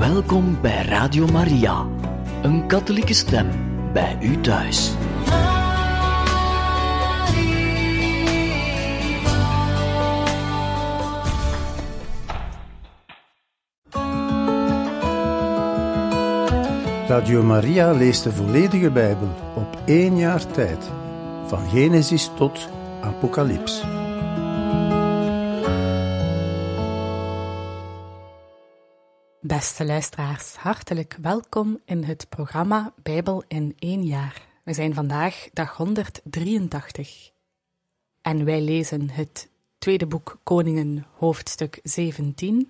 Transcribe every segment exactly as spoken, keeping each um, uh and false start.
Welkom bij Radio Maria, een katholieke stem bij u thuis. Radio Maria leest de volledige Bijbel op één jaar tijd, van Genesis tot Apocalyps. Beste luisteraars, hartelijk welkom in het programma Bijbel in één jaar. We zijn vandaag dag honderddrieëntachtig en wij lezen het tweede boek Koningen, hoofdstuk zeventien,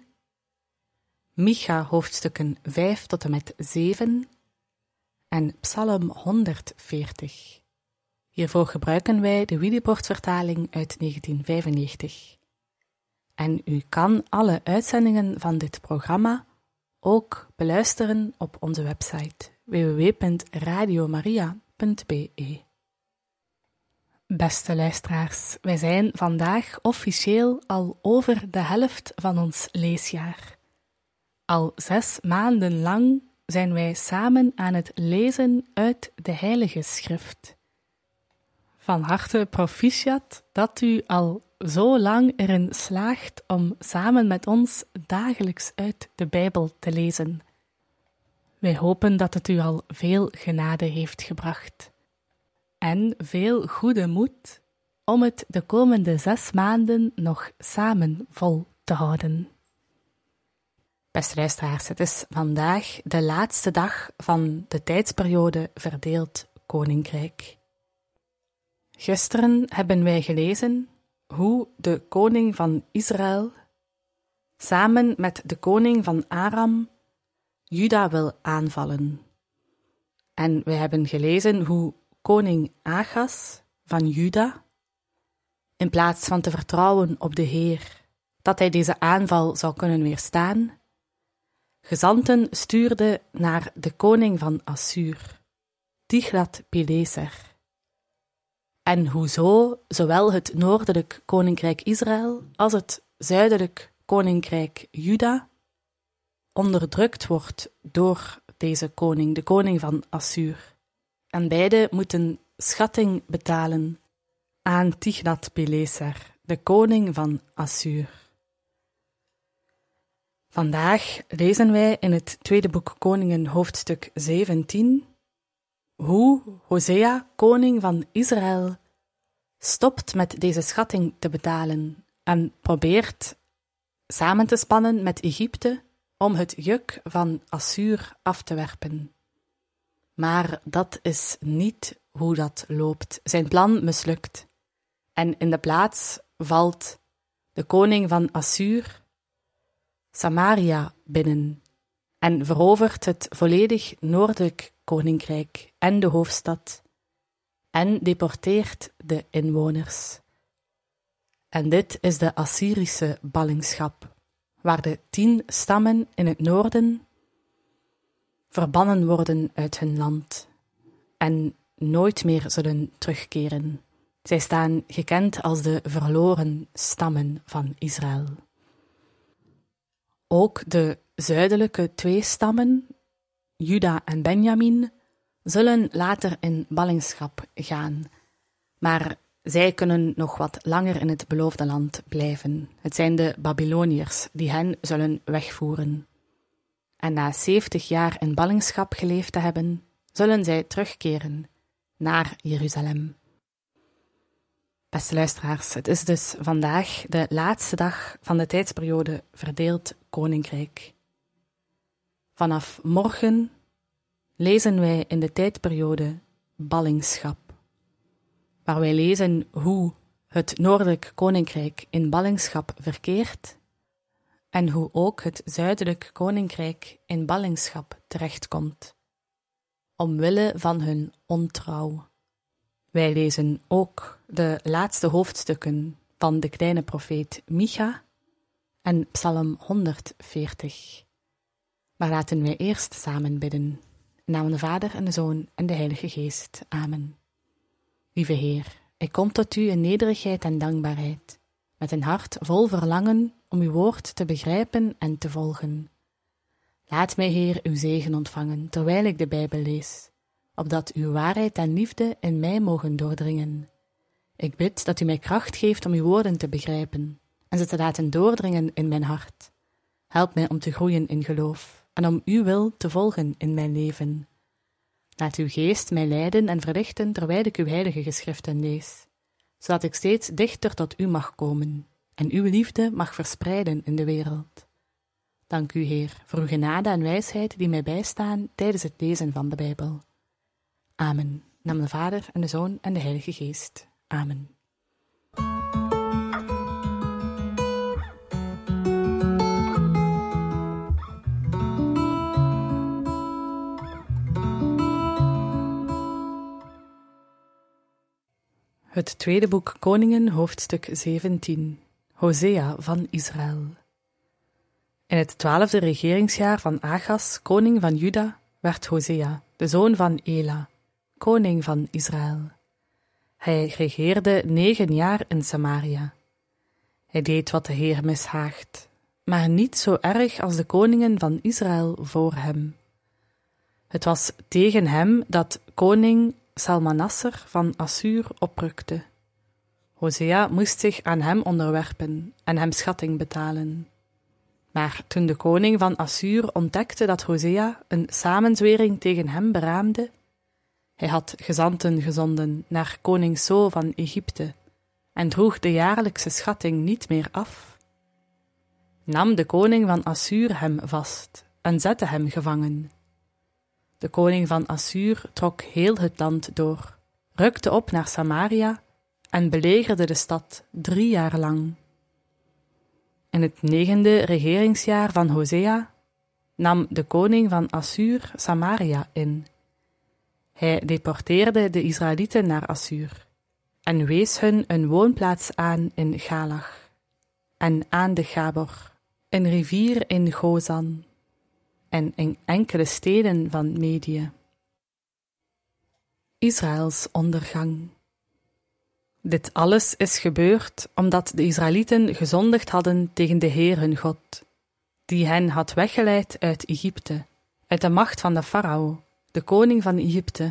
Micha, hoofdstukken vijf tot en met zeven en Psalm honderdveertig. Hiervoor gebruiken wij de Willibrord-vertaling uit negentien vijfennegentig. En u kan alle uitzendingen van dit programma ook beluisteren op onze website w w w punt radio maria punt b e. Beste luisteraars, wij zijn vandaag officieel al over de helft van ons leesjaar. Al zes maanden lang zijn wij samen aan het lezen uit de Heilige Schrift. Van harte proficiat dat u al zo lang erin slaagt om samen met ons dagelijks uit de Bijbel te lezen. Wij hopen dat het u al veel genade heeft gebracht en veel goede moed om het de komende zes maanden nog samen vol te houden. Beste luisteraars, het is vandaag de laatste dag van de tijdsperiode Verdeeld Koninkrijk. Gisteren hebben wij gelezen hoe de koning van Israël samen met de koning van Aram Juda wil aanvallen. En wij hebben gelezen hoe koning Achaz van Juda, in plaats van te vertrouwen op de Heer, dat hij deze aanval zou kunnen weerstaan, gezanten stuurde naar de koning van Assur, Tiglat-Pileser. En hoezo zowel het noordelijk koninkrijk Israël als het zuidelijk koninkrijk Juda onderdrukt wordt door deze koning, de koning van Assur. En beide moeten schatting betalen aan Tiglat-Pileser, de koning van Assur. Vandaag lezen wij in het tweede boek Koningen, hoofdstuk zeventien, hoe Hosea, koning van Israël, stopt met deze schatting te betalen en probeert samen te spannen met Egypte om het juk van Assur af te werpen. Maar dat is niet hoe dat loopt. Zijn plan mislukt. En in de plaats valt de koning van Assur Samaria binnen en verovert het volledig noordelijk koninkrijk en de hoofdstad en deporteert de inwoners. En dit is de Assyrische ballingschap, waar de tien stammen in het noorden verbannen worden uit hun land en nooit meer zullen terugkeren. Zij staan gekend als de verloren stammen van Israël. Ook de zuidelijke twee stammen, Juda en Benjamin, zullen later in ballingschap gaan, maar zij kunnen nog wat langer in het beloofde land blijven. Het zijn de Babyloniërs die hen zullen wegvoeren. En na zeventig jaar in ballingschap geleefd te hebben, zullen zij terugkeren naar Jeruzalem. Beste luisteraars, het is dus vandaag de laatste dag van de tijdsperiode Verdeeld Koninkrijk. Vanaf morgen lezen wij in de tijdperiode ballingschap, waar wij lezen hoe het Noordelijk Koninkrijk in ballingschap verkeert en hoe ook het Zuidelijk Koninkrijk in ballingschap terechtkomt, omwille van hun ontrouw. Wij lezen ook de laatste hoofdstukken van de kleine profeet Micha en Psalm honderdveertig. Maar laten wij eerst samen bidden. In naam van de Vader en de Zoon en de Heilige Geest. Amen. Lieve Heer, ik kom tot u in nederigheid en dankbaarheid, met een hart vol verlangen om uw woord te begrijpen en te volgen. Laat mij, Heer, uw zegen ontvangen, terwijl ik de Bijbel lees, opdat uw waarheid en liefde in mij mogen doordringen. Ik bid dat u mij kracht geeft om uw woorden te begrijpen en ze te laten doordringen in mijn hart. Help mij om te groeien in geloof en om uw wil te volgen in mijn leven. Laat uw geest mij leiden en verlichten terwijl ik uw heilige geschriften lees, zodat ik steeds dichter tot u mag komen en uw liefde mag verspreiden in de wereld. Dank u, Heer, voor uw genade en wijsheid die mij bijstaan tijdens het lezen van de Bijbel. Amen. Naam de Vader en de Zoon en de Heilige Geest. Amen. Het tweede boek Koningen, hoofdstuk zeventien. Hosea van Israël. In het twaalfde regeringsjaar van Achas, koning van Juda, werd Hosea, de zoon van Ela, koning van Israël. Hij regeerde negen jaar in Samaria. Hij deed wat de Heer mishaagt, maar niet zo erg als de koningen van Israël voor hem. Het was tegen hem dat koning Salmanasser van Assur oprukte. Hosea moest zich aan hem onderwerpen en hem schatting betalen. Maar toen de koning van Assur ontdekte dat Hosea een samenzwering tegen hem beraamde, hij had gezanten gezonden naar koning So van Egypte en droeg de jaarlijkse schatting niet meer af, nam de koning van Assur hem vast en zette hem gevangen. De koning van Assur trok heel het land door, rukte op naar Samaria en belegerde de stad drie jaar lang. In het negende regeringsjaar van Hosea nam de koning van Assur Samaria in. Hij deporteerde de Israëlieten naar Assur en wees hun een woonplaats aan in Galach en aan de Gabor, een rivier in Gozan en in enkele steden van Medië. Israëls ondergang. Dit alles is gebeurd omdat de Israëlieten gezondigd hadden tegen de Heer hun God, die hen had weggeleid uit Egypte, uit de macht van de farao, de koning van Egypte.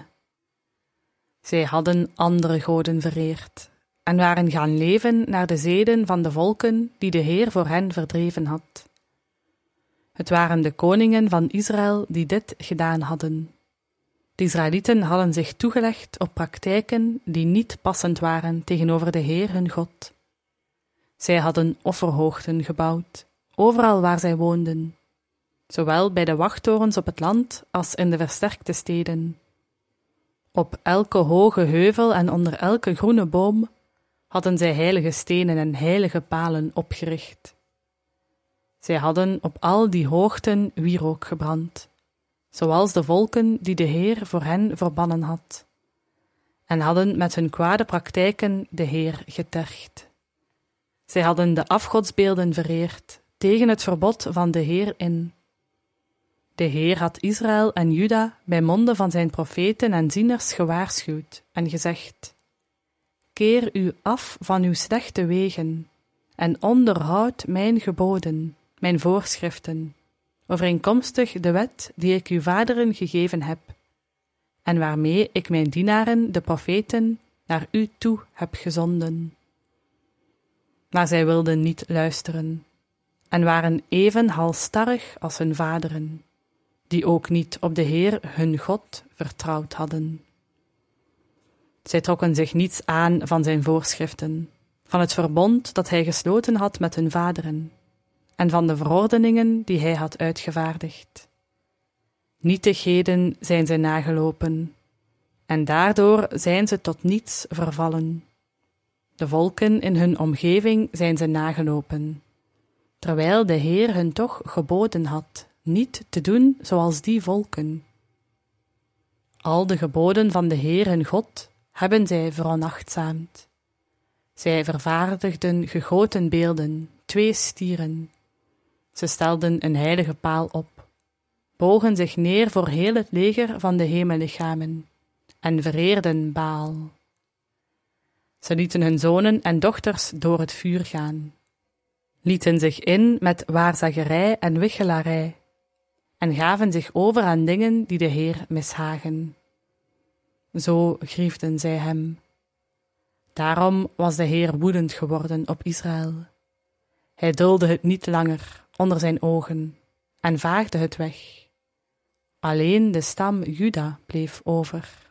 Zij hadden andere goden vereerd en waren gaan leven naar de zeden van de volken die de Heer voor hen verdreven had. Het waren de koningen van Israël die dit gedaan hadden. De Israëlieten hadden zich toegelegd op praktijken die niet passend waren tegenover de Heer hun God. Zij hadden offerhoogten gebouwd, overal waar zij woonden, zowel bij de wachttorens op het land als in de versterkte steden. Op elke hoge heuvel en onder elke groene boom hadden zij heilige stenen en heilige palen opgericht. Zij hadden op al die hoogten wierook gebrand, zoals de volken die de Heer voor hen verbannen had, en hadden met hun kwade praktijken de Heer getergd. Zij hadden de afgodsbeelden vereerd tegen het verbod van de Heer in. De Heer had Israël en Juda bij monden van zijn profeten en zieners gewaarschuwd en gezegd: Keer u af van uw slechte wegen en onderhoud mijn geboden, mijn voorschriften, overeenkomstig de wet die ik uw vaderen gegeven heb, en waarmee ik mijn dienaren, de profeten, naar u toe heb gezonden. Maar zij wilden niet luisteren, en waren even halsstarrig als hun vaderen, die ook niet op de Heer hun God vertrouwd hadden. Zij trokken zich niets aan van zijn voorschriften, van het verbond dat hij gesloten had met hun vaderen, en van de verordeningen die hij had uitgevaardigd. Nietigheden zijn zij nagelopen, en daardoor zijn ze tot niets vervallen. De volken in hun omgeving zijn ze nagelopen, terwijl de Heer hun toch geboden had niet te doen zoals die volken. Al de geboden van de Heer hun God hebben zij veronachtzaamd. Zij vervaardigden gegoten beelden, twee stieren. Ze stelden een heilige paal op, bogen zich neer voor heel het leger van de hemellichamen en vereerden Baal. Ze lieten hun zonen en dochters door het vuur gaan, lieten zich in met waarzeggerij en wichelarij, en gaven zich over aan dingen die de Heer mishagen. Zo griefden zij hem. Daarom was de Heer woedend geworden op Israël. Hij duldde het niet langer onder zijn ogen en vaagde het weg. Alleen de stam Juda bleef over.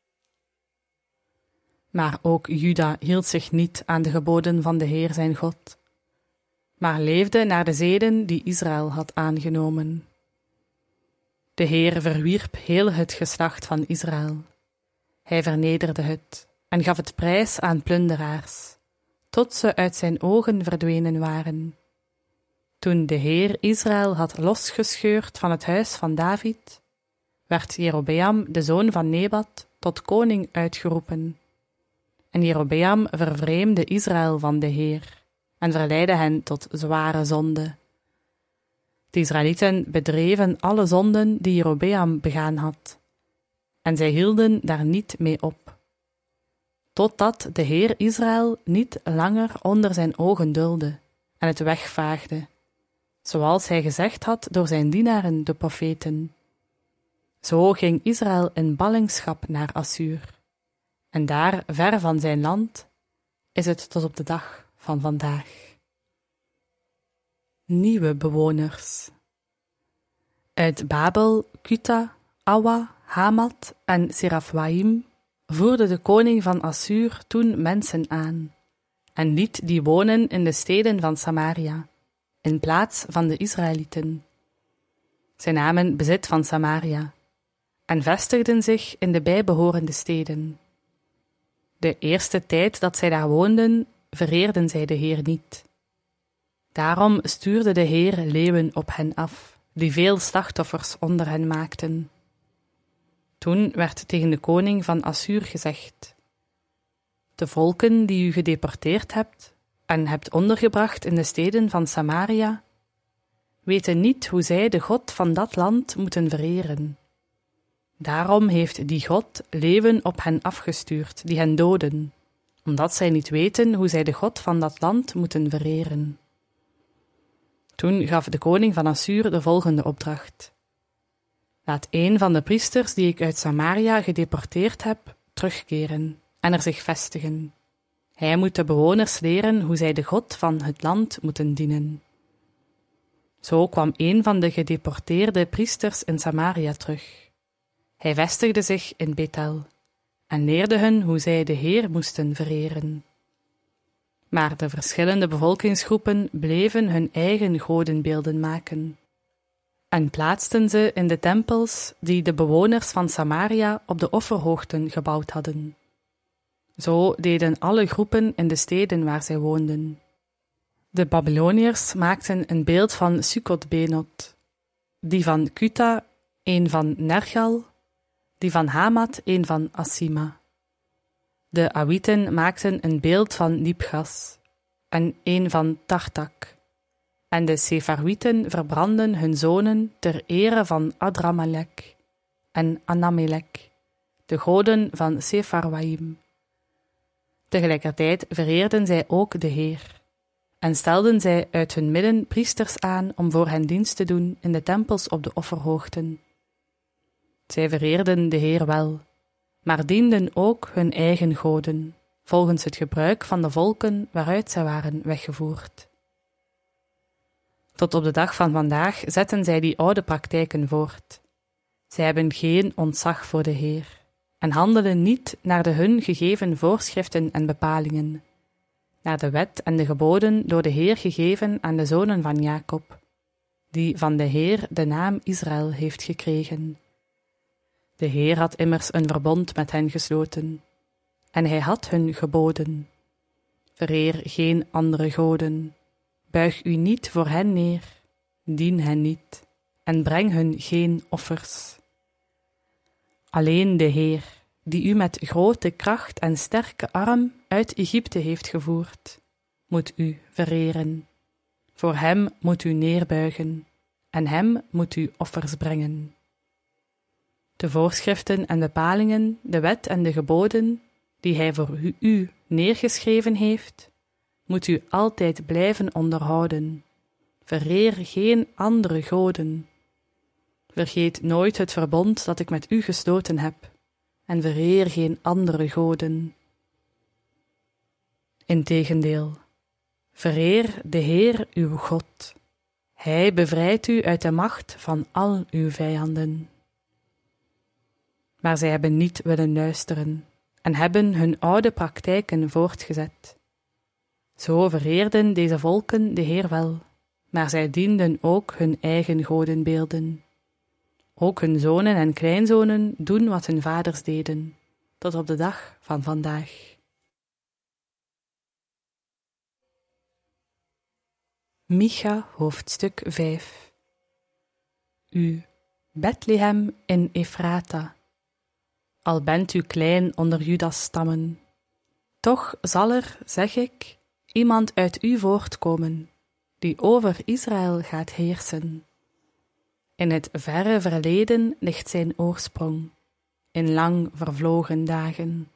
Maar ook Juda hield zich niet aan de geboden van de Heer zijn God, maar leefde naar de zeden die Israël had aangenomen. De Heer verwierp heel het geslacht van Israël. Hij vernederde het en gaf het prijs aan plunderaars, tot ze uit zijn ogen verdwenen waren. Toen de Heer Israël had losgescheurd van het huis van David, werd Jerobeam, de zoon van Nebat, tot koning uitgeroepen. En Jerobeam vervreemde Israël van de Heer en verleidde hen tot zware zonde. De Israëlieten bedreven alle zonden die Jerobeam begaan had, en zij hielden daar niet mee op, totdat de Heer Israël niet langer onder zijn ogen duldde en het wegvaagde, zoals hij gezegd had door zijn dienaren de profeten. Zo ging Israël in ballingschap naar Assuur, en daar, ver van zijn land, is het tot op de dag van vandaag. Nieuwe bewoners. Uit Babel, Kuta, Awa, Hamat en Serafwaim voerde de koning van Assuur toen mensen aan en liet die wonen in de steden van Samaria, in plaats van de Israëlieten. Zij namen bezit van Samaria en vestigden zich in de bijbehorende steden. De eerste tijd dat zij daar woonden, vereerden zij de Heer niet. Daarom stuurde de Heer leeuwen op hen af, die veel slachtoffers onder hen maakten. Toen werd tegen de koning van Assuur gezegd: de volken die u gedeporteerd hebt en hebt ondergebracht in de steden van Samaria, weten niet hoe zij de God van dat land moeten vereren. Daarom heeft die God leeuwen op hen afgestuurd, die hen doden, omdat zij niet weten hoe zij de God van dat land moeten vereren. Toen gaf de koning van Assuur de volgende opdracht: laat een van de priesters die ik uit Samaria gedeporteerd heb, terugkeren en er zich vestigen. Hij moet de bewoners leren hoe zij de God van het land moeten dienen. Zo kwam een van de gedeporteerde priesters in Samaria terug. Hij vestigde zich in Bethel en leerde hen hoe zij de Heer moesten vereren. Maar de verschillende bevolkingsgroepen bleven hun eigen godenbeelden maken en plaatsten ze in de tempels die de bewoners van Samaria op de offerhoogten gebouwd hadden. Zo deden alle groepen in de steden waar zij woonden. De Babyloniërs maakten een beeld van Sukkot-Benot, die van Kuta een van Nergal, die van Hamat een van Assima. De Awieten maakten een beeld van Nibgas en een van Tartak, en de Sepharwieten verbrandden hun zonen ter ere van Adramelek en Anamelek, de goden van Sepharwaim. Tegelijkertijd vereerden zij ook de Heer, en stelden zij uit hun midden priesters aan om voor hen dienst te doen in de tempels op de offerhoogten. Zij vereerden de Heer wel, maar dienden ook hun eigen goden, volgens het gebruik van de volken waaruit zij waren weggevoerd. Tot op de dag van vandaag zetten zij die oude praktijken voort. Zij hebben geen ontzag voor de Heer en handelen niet naar de hun gegeven voorschriften en bepalingen, naar de wet en de geboden door de Heer gegeven aan de zonen van Jacob, die van de Heer de naam Israël heeft gekregen. De Heer had immers een verbond met hen gesloten, en hij had hun geboden: vereer geen andere goden, buig u niet voor hen neer, dien hen niet, en breng hun geen offers. Alleen de Heer, die u met grote kracht en sterke arm uit Egypte heeft gevoerd, moet u vereren. Voor hem moet u neerbuigen, en hem moet u offers brengen. De voorschriften en bepalingen, de wet en de geboden, die hij voor u, u neergeschreven heeft, moet u altijd blijven onderhouden. Vereer geen andere goden. Vergeet nooit het verbond dat ik met u gesloten heb, en vereer geen andere goden. Integendeel, vereer de Heer uw God. Hij bevrijdt u uit de macht van al uw vijanden. Maar zij hebben niet willen luisteren en hebben hun oude praktijken voortgezet. Zo vereerden deze volken de Heer wel, maar zij dienden ook hun eigen godenbeelden. Ook hun zonen en kleinzonen doen wat hun vaders deden, tot op de dag van vandaag. Micha, hoofdstuk vijf. U, Bethlehem in Efrata, al bent u klein onder Judas stammen, toch zal er, zeg ik, iemand uit u voortkomen, die over Israël gaat heersen. In het verre verleden ligt zijn oorsprong, in lang vervlogen dagen.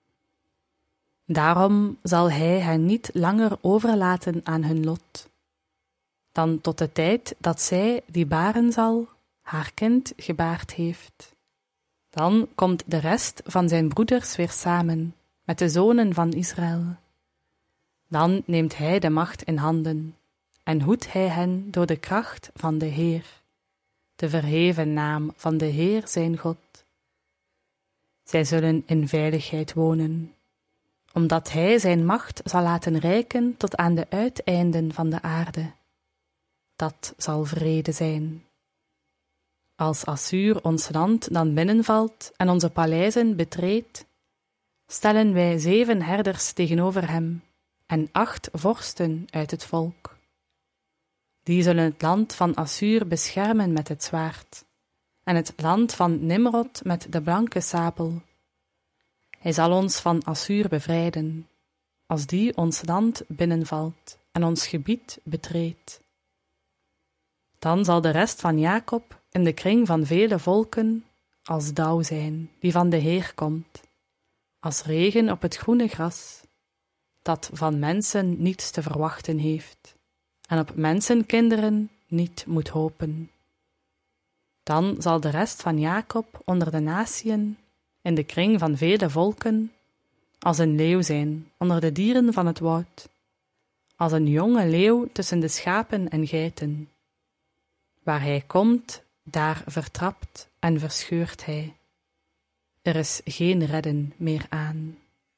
Daarom zal hij hen niet langer overlaten aan hun lot, dan tot de tijd dat zij, die baren zal, haar kind gebaard heeft. Dan komt de rest van zijn broeders weer samen, met de zonen van Israël. Dan neemt hij de macht in handen, en hoedt hij hen door de kracht van de Heer, de verheven naam van de Heer zijn God. Zij zullen in veiligheid wonen, omdat hij zijn macht zal laten reiken tot aan de uiteinden van de aarde. Dat zal vrede zijn. Als Assuur ons land dan binnenvalt en onze paleizen betreedt, stellen wij zeven herders tegenover hem en acht vorsten uit het volk. Die zullen het land van Assuur beschermen met het zwaard, en het land van Nimrod met de blanke sabel. Hij zal ons van Assuur bevrijden, als die ons land binnenvalt en ons gebied betreedt. Dan zal de rest van Jacob in de kring van vele volken als dauw zijn, die van de Heer komt, als regen op het groene gras, dat van mensen niets te verwachten heeft, en op mensenkinderen niet moet hopen. Dan zal de rest van Jacob onder de natieën, in de kring van vele volken, als een leeuw zijn onder de dieren van het woud, als een jonge leeuw tussen de schapen en geiten. Waar hij komt, daar vertrapt en verscheurt hij. Er is geen redden meer aan.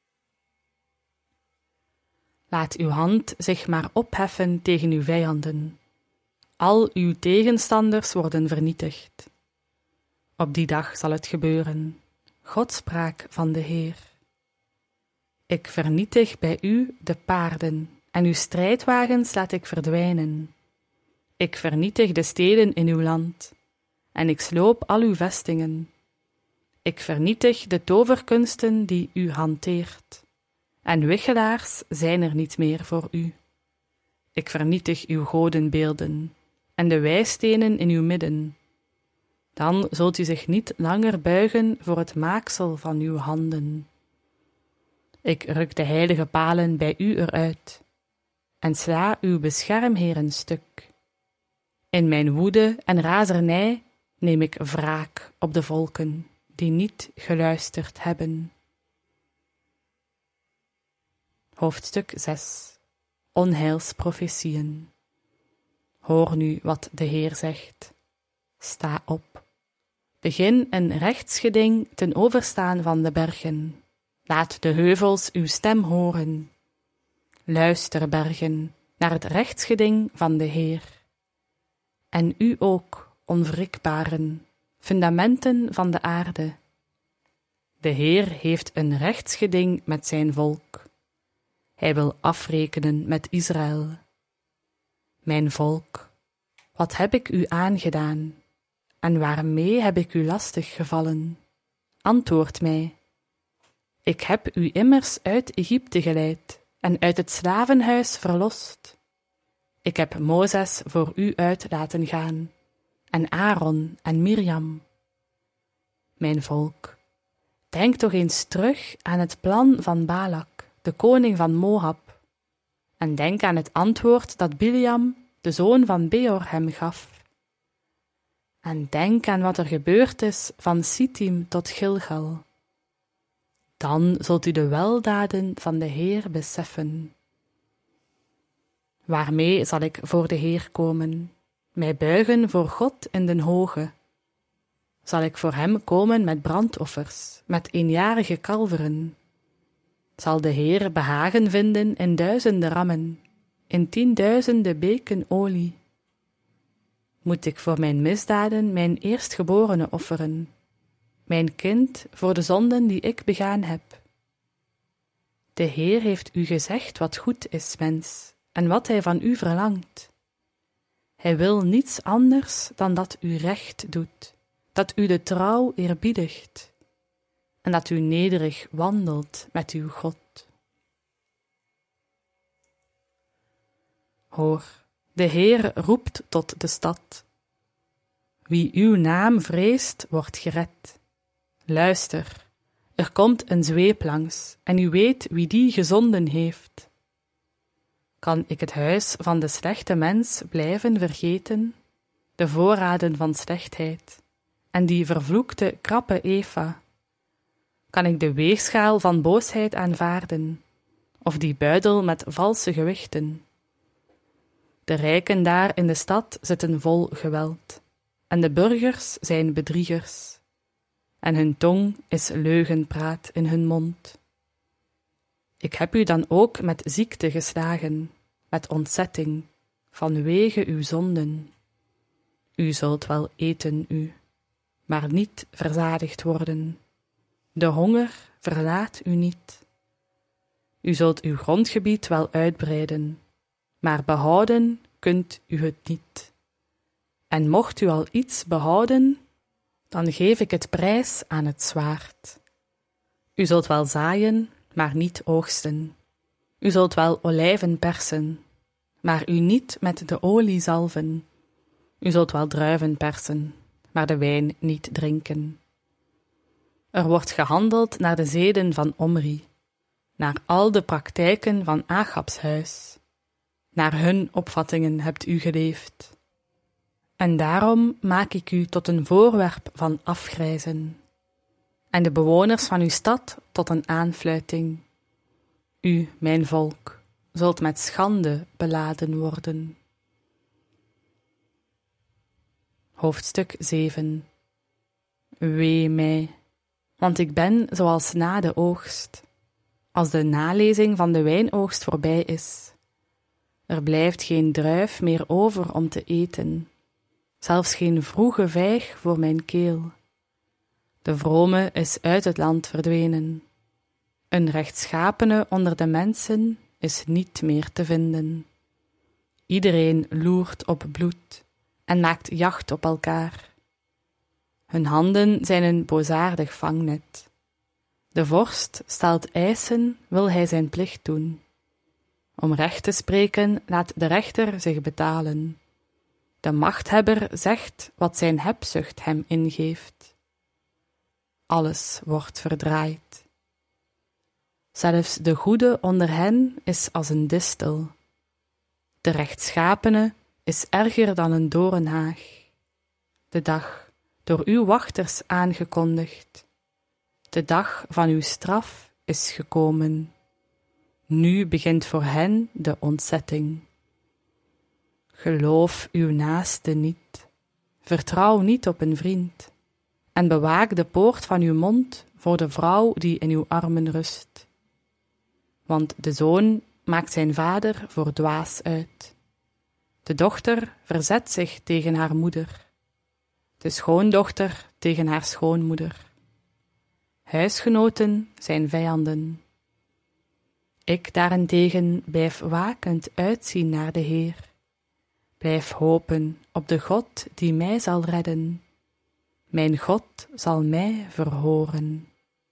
Laat uw hand zich maar opheffen tegen uw vijanden. Al uw tegenstanders worden vernietigd. Op die dag zal het gebeuren, Godspraak van de Heer. Ik vernietig bij u de paarden, en uw strijdwagens laat ik verdwijnen. Ik vernietig de steden in uw land, en ik sloop al uw vestingen. Ik vernietig de toverkunsten die u hanteert, en wichelaars zijn er niet meer voor u. Ik vernietig uw godenbeelden, en de wijstenen in uw midden. Dan zult u zich niet langer buigen voor het maaksel van uw handen. Ik ruk de heilige palen bij u eruit, en sla uw beschermheren stuk. In mijn woede en razernij neem ik wraak op de volken die niet geluisterd hebben. Hoofdstuk zes. Onheilsprofetieën. Hoor nu wat de Heer zegt. Sta op. Begin een rechtsgeding ten overstaan van de bergen. Laat de heuvels uw stem horen. Luister, bergen, naar het rechtsgeding van de Heer. En u ook, onwrikbaren, fundamenten van de aarde. De Heer heeft een rechtsgeding met zijn volk. Hij wil afrekenen met Israël. Mijn volk, wat heb ik u aangedaan, en waarmee heb ik u lastig gevallen? Antwoord mij. Ik heb u immers uit Egypte geleid en uit het slavenhuis verlost. Ik heb Mozes voor u uit laten gaan, en Aaron en Mirjam. Mijn volk, denk toch eens terug aan het plan van Balak, de koning van Moab, en denk aan het antwoord dat Biliam, de zoon van Beor, hem gaf. en denk aan wat er gebeurd is van Sittim tot Gilgal. Dan zult u de weldaden van de Heer beseffen. Waarmee zal ik voor de Heer komen, mij buigen voor God in den hoge? Zal ik voor hem komen met brandoffers, met eenjarige kalveren? Zal de Heer behagen vinden in duizenden rammen, in tienduizenden beken olie? Moet ik voor mijn misdaden mijn eerstgeborene offeren, mijn kind voor de zonden die ik begaan heb? De Heer heeft u gezegd wat goed is, mens, en wat hij van u verlangt. Hij wil niets anders dan dat u recht doet, dat u de trouw eerbiedigt, en dat u nederig wandelt met uw God. Hoor, de Heer roept tot de stad. Wie uw naam vreest, wordt gered. Luister, er komt een zweep langs, en u weet wie die gezonden heeft. Kan ik het huis van de slechte mens blijven vergeten, de voorraden van slechtheid, en die vervloekte krappe Eva? Kan ik de weegschaal van boosheid aanvaarden, of die buidel met valse gewichten? De rijken daar in de stad zitten vol geweld, en de burgers zijn bedriegers, en hun tong is leugenpraat in hun mond. Ik heb u dan ook met ziekte geslagen, met ontzetting, vanwege uw zonden. U zult wel eten u, maar niet verzadigd worden. De honger verlaat u niet. U zult uw grondgebied wel uitbreiden, maar behouden kunt u het niet. En mocht u al iets behouden, dan geef ik het prijs aan het zwaard. U zult wel zaaien, maar niet oogsten. U zult wel olijven persen, maar u niet met de olie zalven. U zult wel druiven persen, maar de wijn niet drinken. Er wordt gehandeld naar de zeden van Omri, naar al de praktijken van Achabs huis. Naar hun opvattingen hebt u geleefd. En daarom maak ik u tot een voorwerp van afgrijzen, en de bewoners van uw stad tot een aanfluiting. U, mijn volk, zult met schande beladen worden. Hoofdstuk zeven. Wee mij, want ik ben zoals na de oogst, als de nalezing van de wijnoogst voorbij is. Er blijft geen druif meer over om te eten, zelfs geen vroege vijg voor mijn keel. De vrome is uit het land verdwenen. Een rechtschapene onder de mensen is niet meer te vinden. Iedereen loert op bloed en maakt jacht op elkaar. Hun handen zijn een boosaardig vangnet. De vorst stelt eisen, wil hij zijn plicht doen. Om recht te spreken laat de rechter zich betalen. De machthebber zegt wat zijn hebzucht hem ingeeft. Alles wordt verdraaid. Zelfs de goede onder hen is als een distel. De rechtschapene is erger dan een doornhaag. De dag, door uw wachters aangekondigd. De dag van uw straf is gekomen. Nu begint voor hen de ontzetting. Geloof uw naaste niet, vertrouw niet op een vriend, en bewaak de poort van uw mond voor de vrouw die in uw armen rust. Want de zoon maakt zijn vader voor dwaas uit. De dochter verzet zich tegen haar moeder, de schoondochter tegen haar schoonmoeder. Huisgenoten zijn vijanden. Ik daarentegen blijf wakend uitzien naar de Heer. Blijf hopen op de God die mij zal redden. Mijn God zal mij verhoren.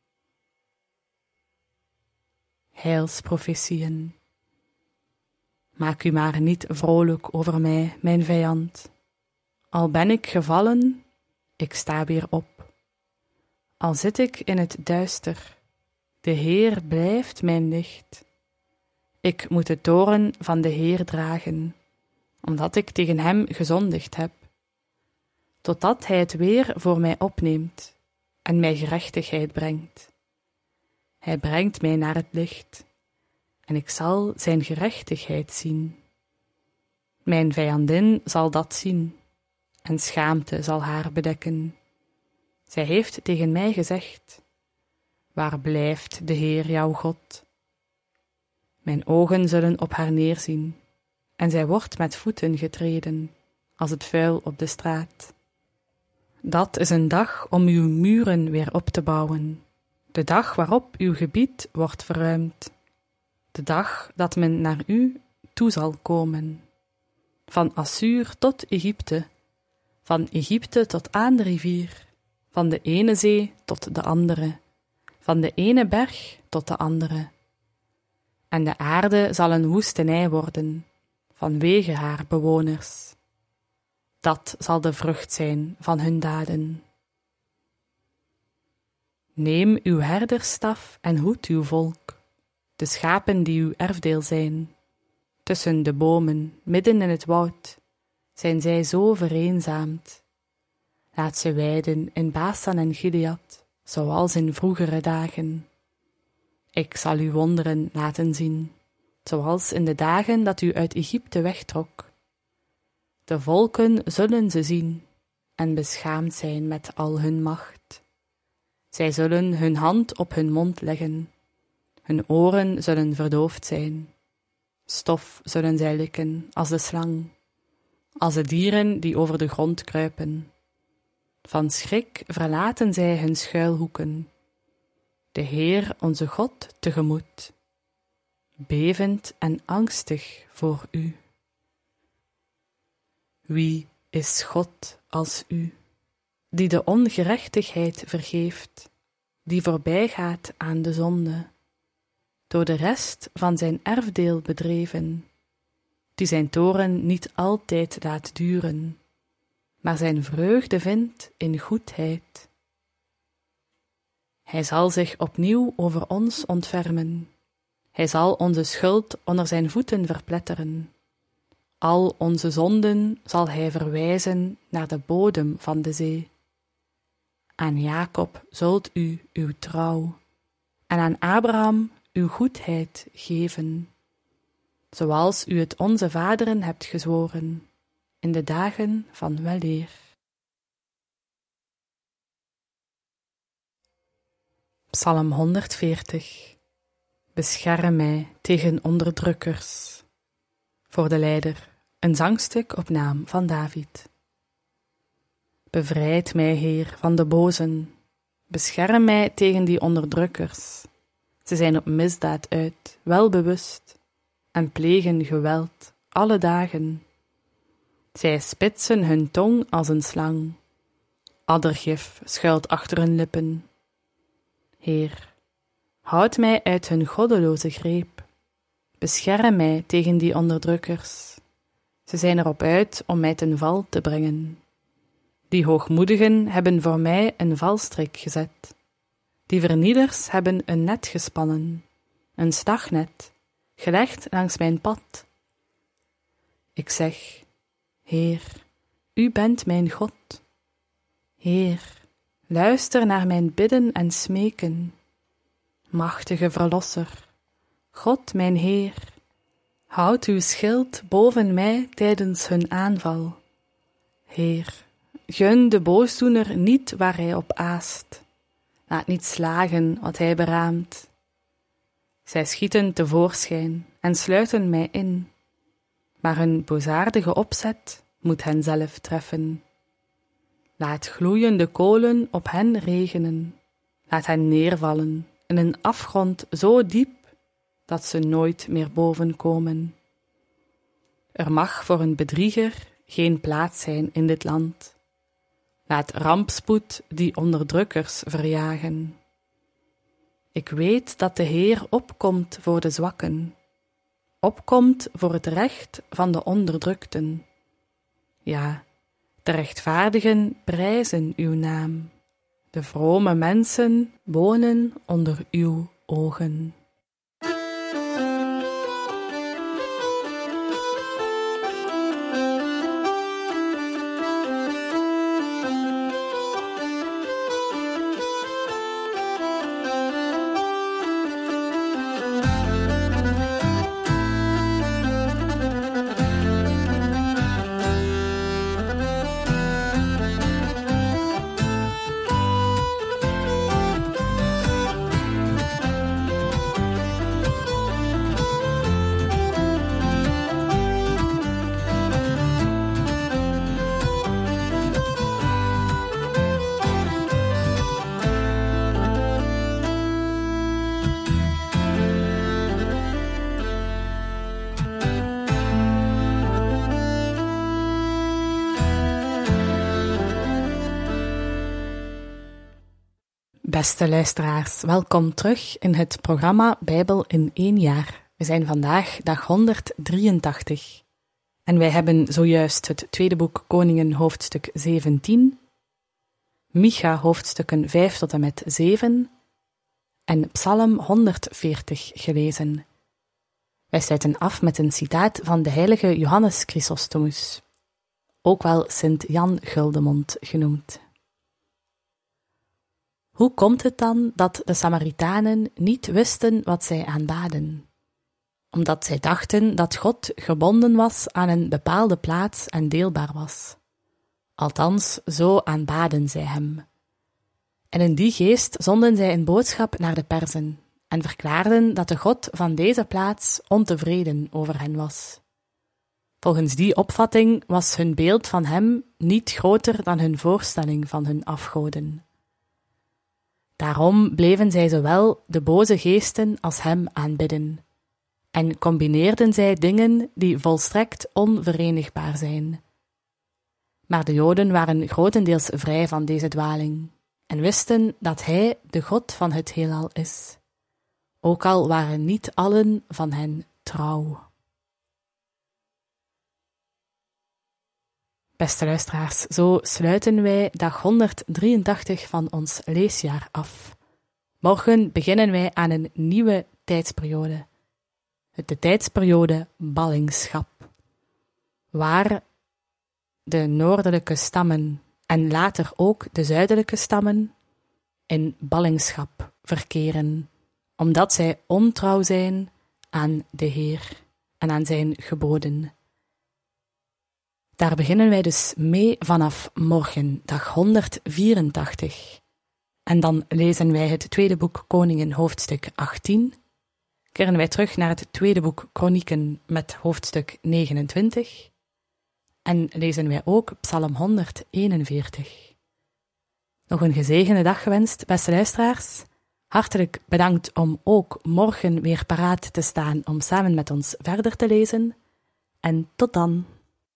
Heilsprofetieën. Maak u maar niet vrolijk over mij, mijn vijand. Al ben ik gevallen, ik sta weer op. Al zit ik in het duister, de Heer blijft mijn licht. Ik moet de toorn van de Heer dragen, omdat ik tegen hem gezondigd heb. totdat hij het weer voor mij opneemt en mij gerechtigheid brengt. Hij brengt mij naar het licht, en ik zal zijn gerechtigheid zien. Mijn vijandin zal dat zien, en schaamte zal haar bedekken. Zij heeft tegen mij gezegd: waar blijft de Heer jouw God? Mijn ogen zullen op haar neerzien, en zij wordt met voeten getreden, als het vuil op de straat. Dat is een dag om uw muren weer op te bouwen, de dag waarop uw gebied wordt verruimd, de dag dat men naar u toe zal komen. Van Assuur tot Egypte, van Egypte tot aan de rivier, van de ene zee tot de andere, van de ene berg tot de andere. En de aarde zal een woestenij worden, vanwege haar bewoners. Dat zal de vrucht zijn van hun daden. Neem uw herdersstaf en hoed uw volk, de schapen die uw erfdeel zijn. Tussen de bomen, midden in het woud, zijn zij zo vereenzaamd. Laat ze weiden in Basan en Gilead, zoals in vroegere dagen. Ik zal u wonderen laten zien, zoals in de dagen dat u uit Egypte wegtrok. De volken zullen ze zien en beschaamd zijn met al hun macht. Zij zullen hun hand op hun mond leggen, hun oren zullen verdoofd zijn. Stof zullen zij likken als de slang, als de dieren die over de grond kruipen. Van schrik verlaten zij hun schuilhoeken, de Heer onze God tegemoet, bevend en angstig voor u. Wie is God als u, die de ongerechtigheid vergeeft, die voorbijgaat aan de zonde, door de rest van zijn erfdeel bedreven, die zijn toorn niet altijd laat duren, maar zijn vreugde vindt in goedheid. Hij zal zich opnieuw over ons ontfermen, hij zal onze schuld onder zijn voeten verpletteren. Al onze zonden zal hij verwijzen naar de bodem van de zee. Aan Jacob zult u uw trouw, en aan Abraham uw goedheid geven, zoals u het onze vaderen hebt gezworen, in de dagen van weleer. Psalm honderdveertig. Bescherm mij tegen onderdrukkers. Voor de leider, een zangstuk op naam van David. Bevrijd mij, Heer, van de bozen. Bescherm mij tegen die onderdrukkers. Ze zijn op misdaad uit, welbewust, en plegen geweld alle dagen. Zij spitsen hun tong als een slang. Addergif schuilt achter hun lippen. Heer, houd mij uit hun goddeloze greep. Bescherm mij tegen die onderdrukkers. Ze zijn erop uit om mij ten val te brengen. Die hoogmoedigen hebben voor mij een valstrik gezet. Die vernielers hebben een net gespannen, een slagnet, gelegd langs mijn pad. Ik zeg: Heer, u bent mijn God. Heer, luister naar mijn bidden en smeken. Machtige Verlosser, God mijn Heer, houd uw schild boven mij tijdens hun aanval. Heer, gun de boosdoener niet waar hij op aast. Laat niet slagen wat hij beraamt. Zij schieten tevoorschijn en sluiten mij in, maar hun boosaardige opzet moet hen zelf treffen. Laat gloeiende kolen op hen regenen, laat hen neervallen in een afgrond zo diep dat ze nooit meer boven komen. Er mag voor een bedrieger geen plaats zijn in dit land. Laat rampspoed die onderdrukkers verjagen. Ik weet dat de Heer opkomt voor de zwakken, opkomt voor het recht van de onderdrukten. Ja, de rechtvaardigen prijzen uw naam. De vrome mensen wonen onder uw ogen. Beste luisteraars, welkom terug in het programma Bijbel in één jaar. We zijn vandaag dag honderddrieëntachtig. En wij hebben zojuist het tweede boek Koningen hoofdstuk zeventien, Micha hoofdstukken vijf tot en met zeven en Psalm honderdveertig gelezen. Wij sluiten af met een citaat van de heilige Johannes Chrysostomus, ook wel Sint Jan Guldemond genoemd. Hoe komt het dan dat de Samaritanen niet wisten wat zij aanbaden? Omdat zij dachten dat God gebonden was aan een bepaalde plaats en deelbaar was. Althans, zo aanbaden zij hem. En in die geest zonden zij een boodschap naar de Perzen en verklaarden dat de God van deze plaats ontevreden over hen was. Volgens die opvatting was hun beeld van hem niet groter dan hun voorstelling van hun afgoden. Daarom bleven zij zowel de boze geesten als hem aanbidden, en combineerden zij dingen die volstrekt onverenigbaar zijn. Maar de Joden waren grotendeels vrij van deze dwaling, en wisten dat hij de God van het heelal is, ook al waren niet allen van hen trouw. Beste luisteraars, zo sluiten wij dag honderddrieëntachtig van ons leesjaar af. Morgen beginnen wij aan een nieuwe tijdsperiode. De tijdsperiode ballingschap, waar de noordelijke stammen en later ook de zuidelijke stammen in ballingschap verkeren, omdat zij ontrouw zijn aan de Heer en aan zijn geboden. Daar beginnen wij dus mee vanaf morgen, dag honderdvierentachtig. En dan lezen wij het tweede boek Koningen hoofdstuk achttien, keren wij terug naar het tweede boek Kronieken met hoofdstuk negenentwintig en lezen wij ook Psalm honderdeenenveertig. Nog een gezegende dag gewenst, beste luisteraars. Hartelijk bedankt om ook morgen weer paraat te staan om samen met ons verder te lezen. En tot dan.